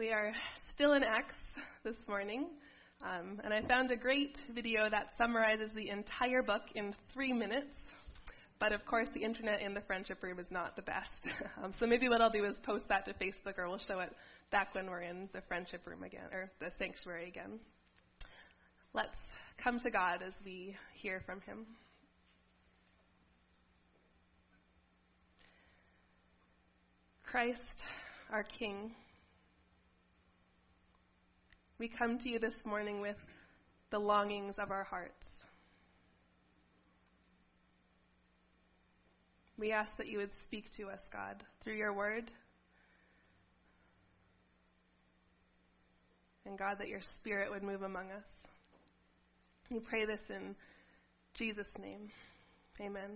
We are still in Acts this morning, and I found a great video that summarizes the entire book in 3 minutes, but of course the internet in the friendship room is not the best. So maybe what I'll do is post that to Facebook, or we'll show it back when we're in the friendship room again, or the sanctuary again. Let's come to God as we hear from him. Christ, our King, we come to you this morning with the longings of our hearts. We ask that you would speak to us, God, through your word. And God, that your spirit would move among us. We pray this in Jesus' name. Amen.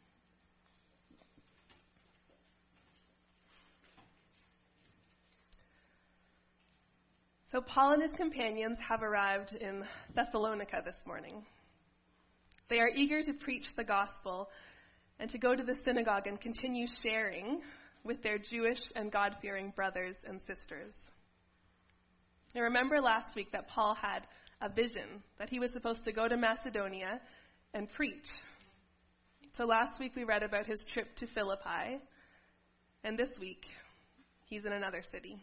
So Paul and his companions have arrived in Thessalonica this morning. They are eager to preach the gospel and to go to the synagogue and continue sharing with their Jewish and God-fearing brothers and sisters. Now remember last week that Paul had a vision that he was supposed to go to Macedonia and preach. So last week we read about his trip to Philippi, and this week he's in another city.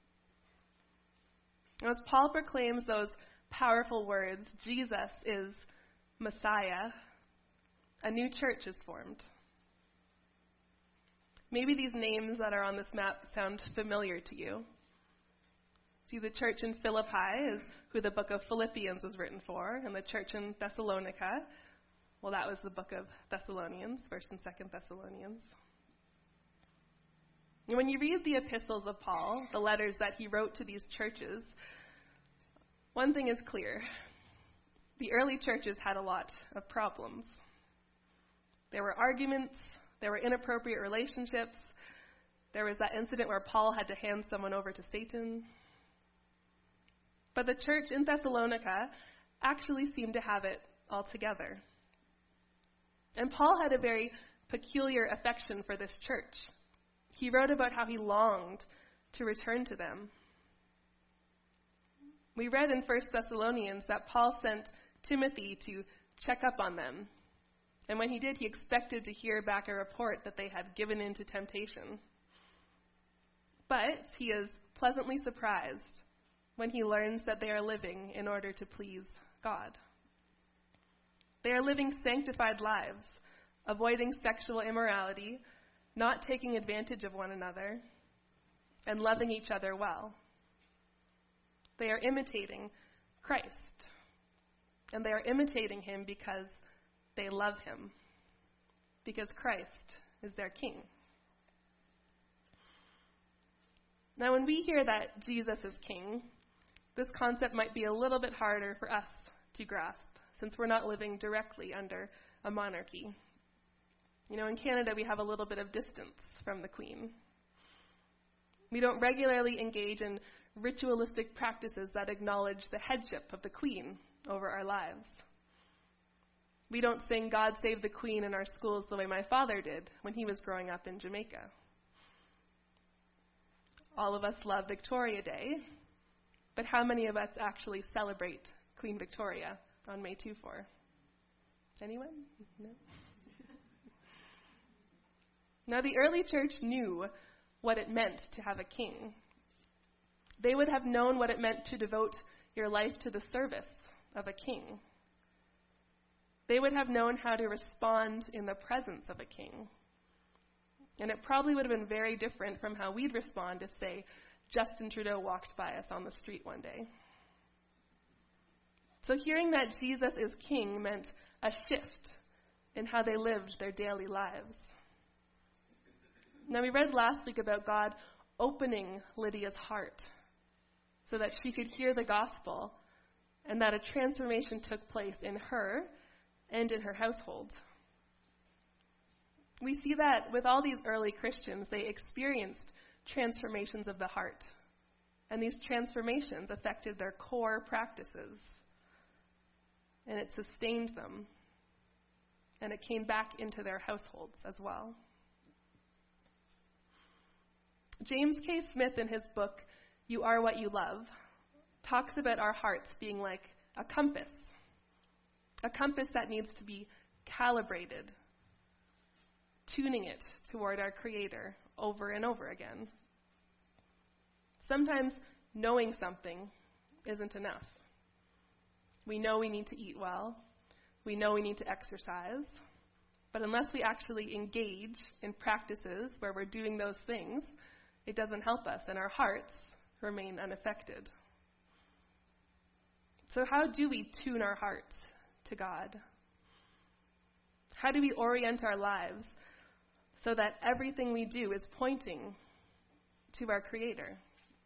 As Paul proclaims those powerful words, Jesus is Messiah, a new church is formed. Maybe these names that are on this map sound familiar to you. See, the church in Philippi is who the book of Philippians was written for, and the church in Thessalonica, well, that was the book of Thessalonians, 1st and 2nd Thessalonians. And when you read the epistles of Paul, the letters that he wrote to these churches, one thing is clear. The early churches had a lot of problems. There were arguments, there were inappropriate relationships, there was that incident where Paul had to hand someone over to Satan. But the church in Thessalonica actually seemed to have it all together. And Paul had a very peculiar affection for this church. He wrote about how he longed to return to them. We read in 1 Thessalonians that Paul sent Timothy to check up on them. And when he did, he expected to hear back a report that they had given in to temptation. But he is pleasantly surprised when he learns that they are living in order to please God. They are living sanctified lives, avoiding sexual immorality, not taking advantage of one another, and loving each other well. They are imitating Christ, and they are imitating him because they love him, because Christ is their King. Now, when we hear that Jesus is King, this concept might be a little bit harder for us to grasp, since we're not living directly under a monarchy. You know, in Canada, we have a little bit of distance from the Queen. We don't regularly engage in ritualistic practices that acknowledge the headship of the Queen over our lives. We don't sing God Save the Queen in our schools the way my father did when he was growing up in Jamaica. All of us love Victoria Day, but how many of us actually celebrate Queen Victoria on May 2-4? Anyone? No? Now, the early church knew what it meant to have a king. They would have known what it meant to devote your life to the service of a king. They would have known how to respond in the presence of a king. And it probably would have been very different from how we'd respond if, say, Justin Trudeau walked by us on the street one day. So hearing that Jesus is king meant a shift in how they lived their daily lives. Now, we read last week about God opening Lydia's heart so that she could hear the gospel and that a transformation took place in her and in her household. We see that with all these early Christians, they experienced transformations of the heart, and these transformations affected their core practices, and it sustained them, and it came back into their households as well. James K. Smith, in his book, You are what you love, talks about our hearts being like a compass that needs to be calibrated, tuning it toward our Creator over and over again. Sometimes knowing something isn't enough. We know we need to eat well. We know we need to exercise. But unless we actually engage in practices where we're doing those things, it doesn't help us, and our hearts remain unaffected. So how do we tune our hearts to God? How do we orient our lives so that everything we do is pointing to our Creator?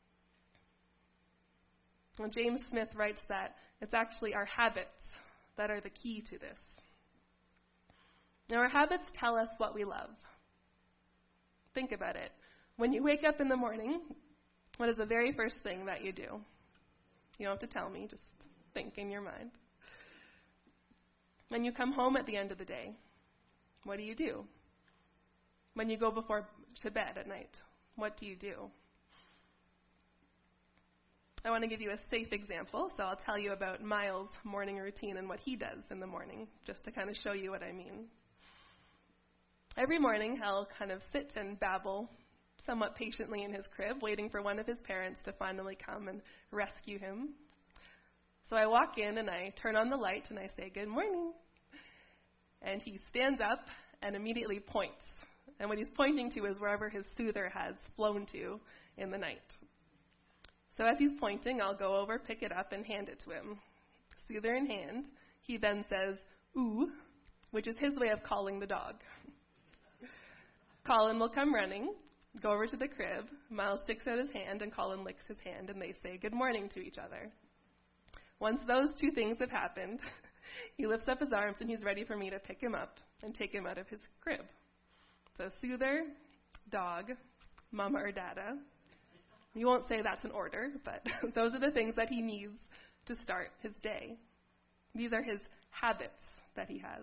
Well, James Smith writes that it's actually our habits that are the key to this. Now, our habits tell us what we love. Think about it. When you wake up in the morning, what is the very first thing that you do? You don't have to tell me, just think in your mind. When you come home at the end of the day, what do you do? When you go to bed at night, what do you do? I want to give you a safe example, so I'll tell you about Miles' morning routine and what he does in the morning, just to kind of show you what I mean. Every morning, he'll kind of sit and babble somewhat patiently in his crib, waiting for one of his parents to finally come and rescue him. So I walk in and I turn on the light and I say, "Good morning." And he stands up and immediately points. And what he's pointing to is wherever his soother has flown to in the night. So as he's pointing, I'll go over, pick it up, and hand it to him. Soother in hand, he then says, "Ooh," which is his way of calling the dog. Colin will come running, go over to the crib. Miles sticks out his hand, and Colin licks his hand, and they say good morning to each other. Once those two things have happened, he lifts up his arms, and he's ready for me to pick him up and take him out of his crib. So soother, dog, mama or dada. You won't say that's an order, but those are the things that he needs to start his day. These are his habits that he has.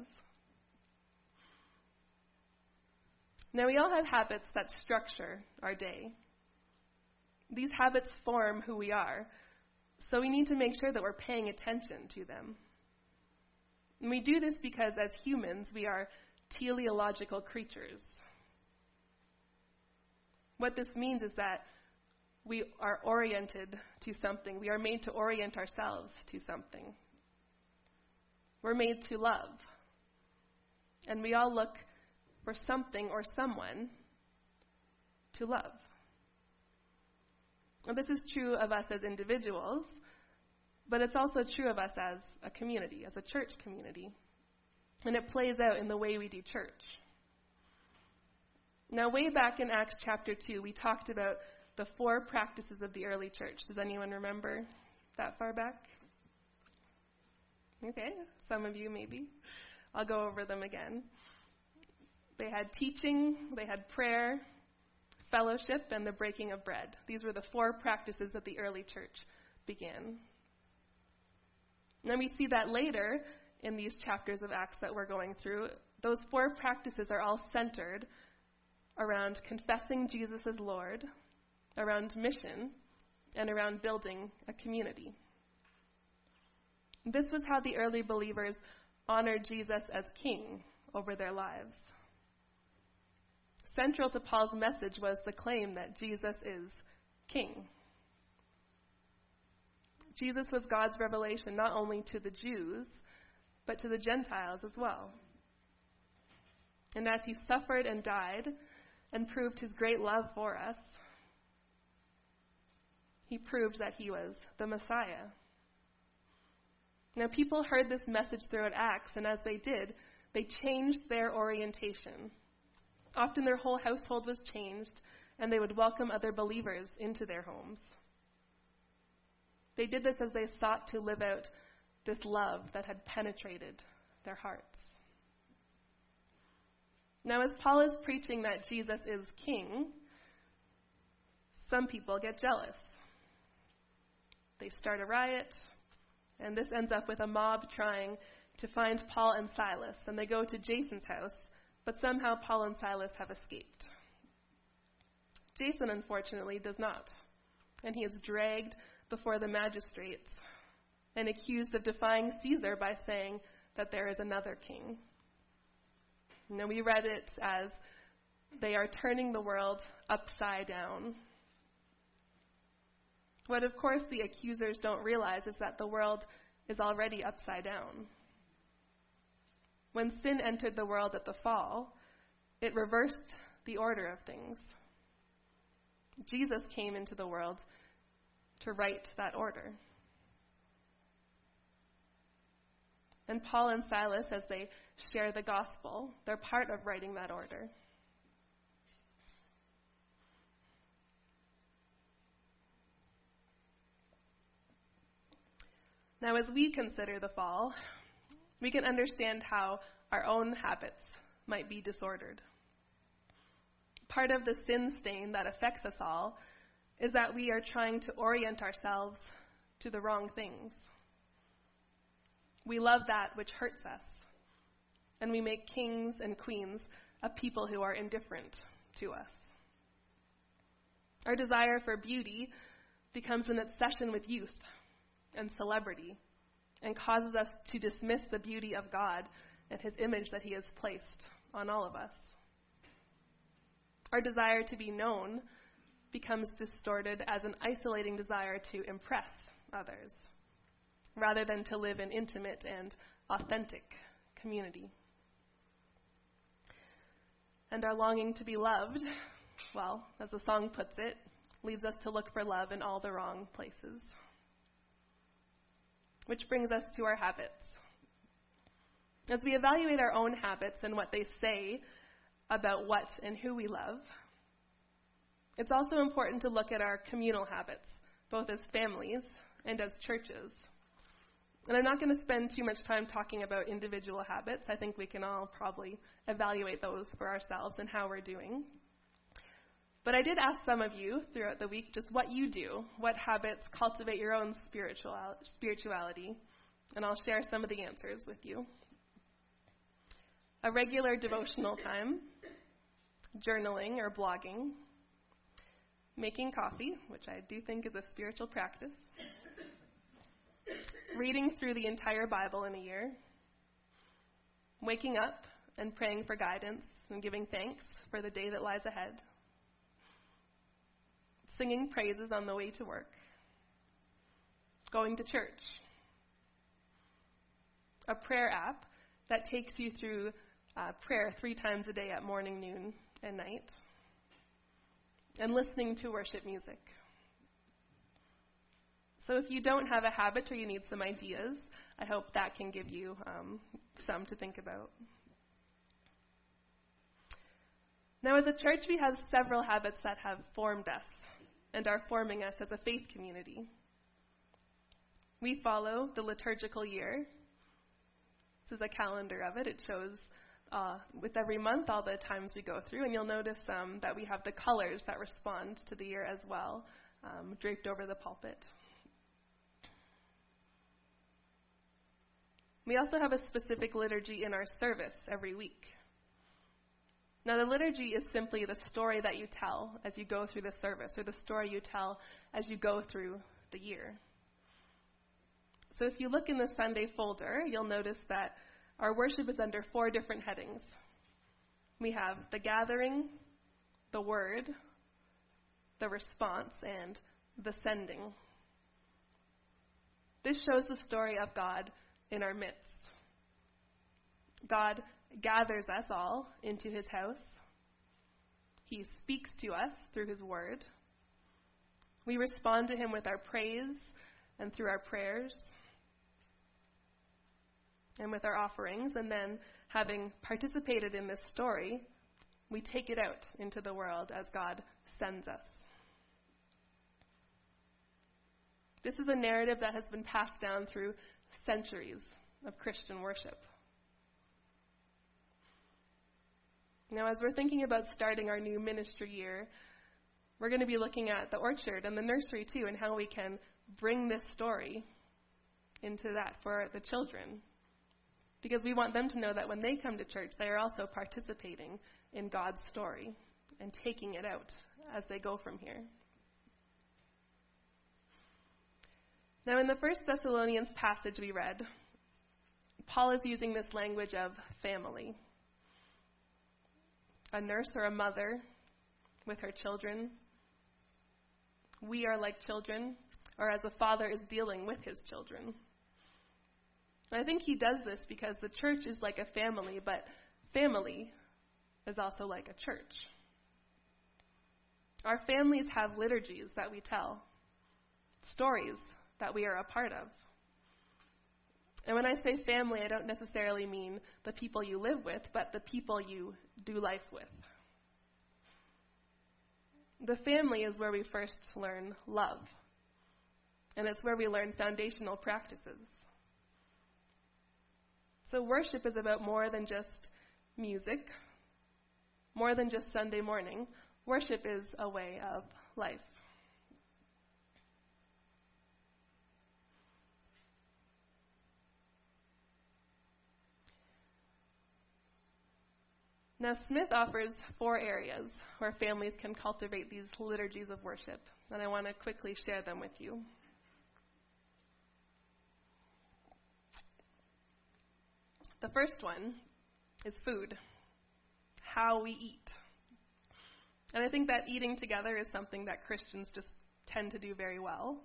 Now, we all have habits that structure our day. These habits form who we are, so we need to make sure that we're paying attention to them. And we do this because, as humans, we are teleological creatures. What this means is that we are oriented to something. We are made to orient ourselves to something. We're made to love. And we all look for something or someone to love. And this is true of us as individuals, but it's also true of us as a community, as a church community. And it plays out in the way we do church. Now, way back in Acts chapter 2, we talked about the 4 practices of the early church. Does anyone remember that far back? Okay, some of you maybe. I'll go over them again. They had teaching, they had prayer, fellowship, and the breaking of bread. These were the 4 practices that the early church began. Then we see that later in these chapters of Acts that we're going through, those 4 practices are all centered around confessing Jesus as Lord, around mission, and around building a community. This was how the early believers honored Jesus as king over their lives. Central to Paul's message was the claim that Jesus is king. Jesus was God's revelation not only to the Jews, but to the Gentiles as well. And as he suffered and died and proved his great love for us, he proved that he was the Messiah. Now, people heard this message throughout Acts, and as they did, they changed their orientation. Often their whole household was changed, and they would welcome other believers into their homes. They did this as they sought to live out this love that had penetrated their hearts. Now, as Paul is preaching that Jesus is king, some people get jealous. They start a riot, and this ends up with a mob trying to find Paul and Silas. And they go to Jason's house, but somehow Paul and Silas have escaped. Jason, unfortunately, does not. and he is dragged before the magistrates and accused of defying Caesar by saying that there is another king. Now, we read it as they are turning the world upside down. What, of course, the accusers don't realize is that the world is already upside down. When sin entered the world at the fall, it reversed the order of things. Jesus came into the world to right that order. And Paul and Silas, as they share the gospel, they're part of righting that order. Now, as we consider the fall, we can understand how our own habits might be disordered. Part of the sin stain that affects us all is that we are trying to orient ourselves to the wrong things. We love that which hurts us, and we make kings and queens of people who are indifferent to us. Our desire for beauty becomes an obsession with youth and celebrity, and causes us to dismiss the beauty of God and his image that he has placed on all of us. Our desire to be known becomes distorted as an isolating desire to impress others, rather than to live in intimate and authentic community. And our longing to be loved, well, as the song puts it, leads us to look for love in all the wrong places. Which brings us to our habits. As we evaluate our own habits and what they say about what and who we love, it's also important to look at our communal habits, both as families and as churches. And I'm not going to spend too much time talking about individual habits. I think we can all probably evaluate those for ourselves and how we're doing. But I did ask some of you throughout the week just what you do, what habits cultivate your own spirituality, and I'll share some of the answers with you. A regular devotional time, journaling or blogging, making coffee, which I do think is a spiritual practice, reading through the entire Bible in a year, waking up and praying for guidance and giving thanks for the day that lies ahead, singing praises on the way to work, going to church, a prayer app that takes you through prayer 3 times a day at morning, noon, and night, and listening to worship music. So if you don't have a habit or you need some ideas, I hope that can give you some to think about. Now, as a church, we have several habits that have formed us and are forming us as a faith community. We follow the liturgical year. This is a calendar of it. It shows with every month all the times we go through, and you'll notice that we have the colors that respond to the year as well, draped over the pulpit. We also have a specific liturgy in our service every week. Now, the liturgy is simply the story that you tell as you go through the service, or the story you tell as you go through the year. So if you look in the Sunday folder, you'll notice that our worship is under 4 different headings. We have the gathering, the word, the response, and the sending. This shows the story of God in our midst. God gathers us all into his house. He speaks to us through his word. We respond to him with our praise and through our prayers and with our offerings. And then, having participated in this story, we take it out into the world as God sends us. This is a narrative that has been passed down through centuries of Christian worship. Now, as we're thinking about starting our new ministry year, we're going to be looking at the orchard and the nursery too, and how we can bring this story into that for the children. Because we want them to know that when they come to church, they are also participating in God's story and taking it out as they go from here. Now, in the First Thessalonians passage we read, Paul is using this language of family. A nurse or a mother with her children. We are like children, or as a father is dealing with his children. I think he does this because the church is like a family, but family is also like a church. Our families have liturgies that we tell, stories that we are a part of. And when I say family, I don't necessarily mean the people you live with, but the people you do life with. The family is where we first learn love, and it's where we learn foundational practices. So worship is about more than just music, more than just Sunday morning. Worship is a way of life. Now, Smith offers 4 areas where families can cultivate these liturgies of worship, and I want to quickly share them with you. The first one is food, how we eat. And I think that eating together is something that Christians just tend to do very well.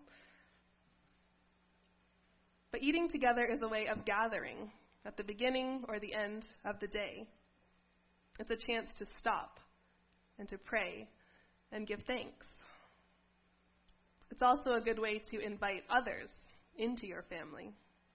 But eating together is a way of gathering at the beginning or the end of the day. It's a chance to stop and to pray and give thanks. It's also a good way to invite others into your family.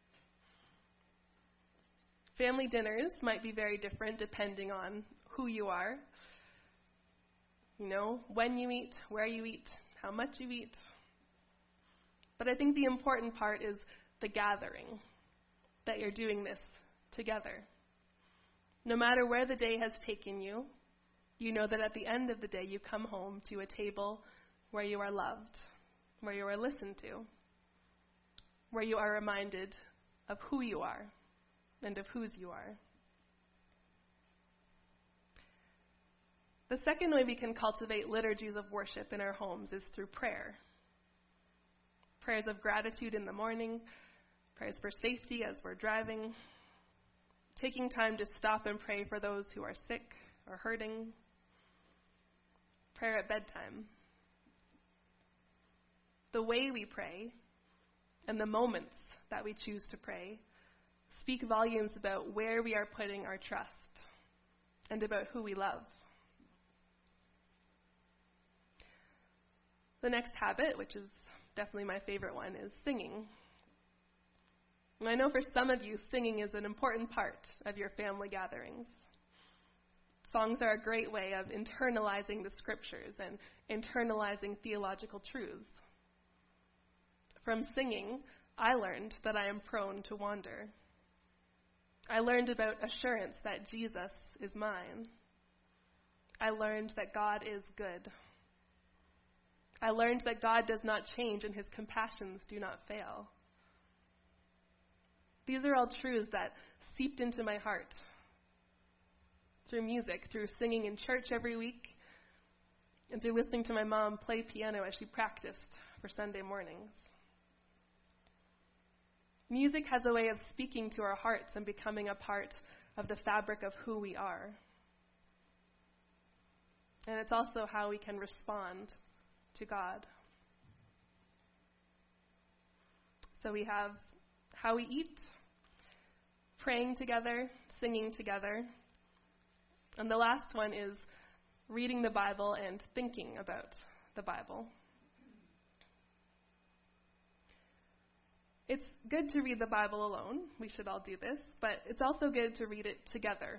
Family dinners might be very different depending on who you are. You know, when you eat, where you eat, how much you eat. But I think the important part is the gathering, that you're doing this together. No matter where the day has taken you, you know that at the end of the day you come home to a table where you are loved, where you are listened to, where you are reminded of who you are and of whose you are. The second way we can cultivate liturgies of worship in our homes is through prayer. Prayers of gratitude in the morning, prayers for safety as we're driving, taking time to stop and pray for those who are sick or hurting, prayer at bedtime. The way we pray and the moments that we choose to pray speak volumes about where we are putting our trust and about who we love. The next habit, which is definitely my favorite one, is singing. And I know for some of you, singing is an important part of your family gatherings. Songs are a great way of internalizing the scriptures and internalizing theological truths. From singing, I learned that I am prone to wander. I learned about assurance that Jesus is mine. I learned that God is good. I learned that God does not change and his compassions do not fail. These are all truths that seeped into my heart through music, through singing in church every week, and through listening to my mom play piano as she practiced for Sunday mornings. Music has a way of speaking to our hearts and becoming a part of the fabric of who we are. And it's also how we can respond to God. So we have how we eat, praying together, singing together. And the last one is reading the Bible and thinking about the Bible. It's good to read the Bible alone. We should all do this. But it's also good to read it together.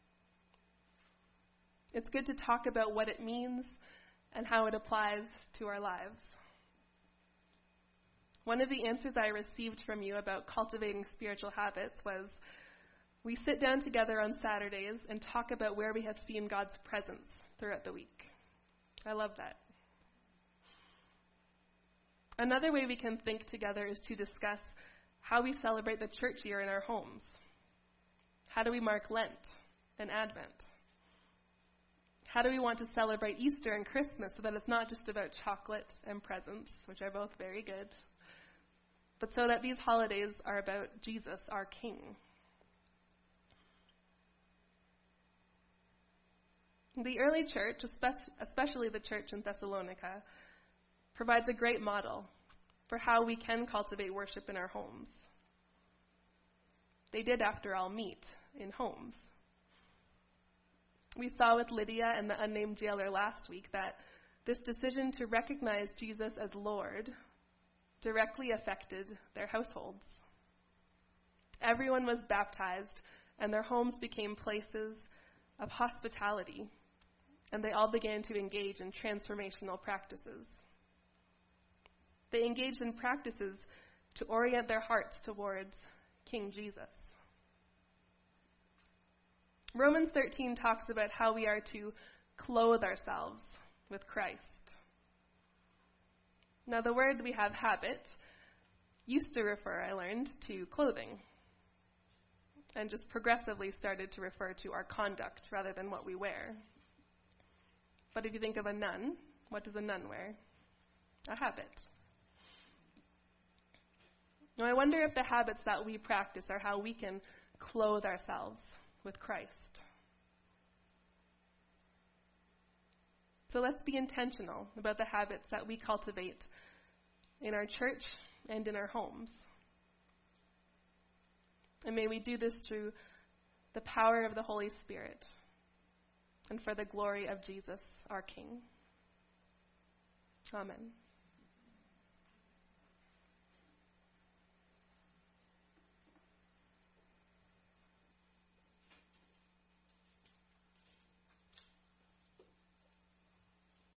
It's good to talk about what it means and how it applies to our lives. One of the answers I received from you about cultivating spiritual habits was, we sit down together on Saturdays and talk about where we have seen God's presence throughout the week. I love that. Another way we can think together is to discuss how we celebrate the church year in our homes. How do we mark Lent and Advent? How do we want to celebrate Easter and Christmas so that it's not just about chocolate and presents, which are both very good, but so that these holidays are about Jesus, our King. The early church, especially the church in Thessalonica, provides a great model for how we can cultivate worship in our homes. They did, after all, meet in homes. We saw with Lydia and the unnamed jailer last week that this decision to recognize Jesus as Lord directly affected their households. Everyone was baptized, and their homes became places of hospitality, and they all began to engage in transformational practices. They engaged in practices to orient their hearts towards King Jesus. Romans 13 talks about how we are to clothe ourselves with Christ. Now, the word we have, habit, used to refer, I learned, to clothing, and just progressively started to refer to our conduct rather than what we wear. But if you think of a nun, what does a nun wear? A habit. Now, I wonder if the habits that we practice are how we can clothe ourselves with Christ. So let's be intentional about the habits that we cultivate in our church and in our homes. And may we do this through the power of the Holy Spirit and for the glory of Jesus, our King. Amen.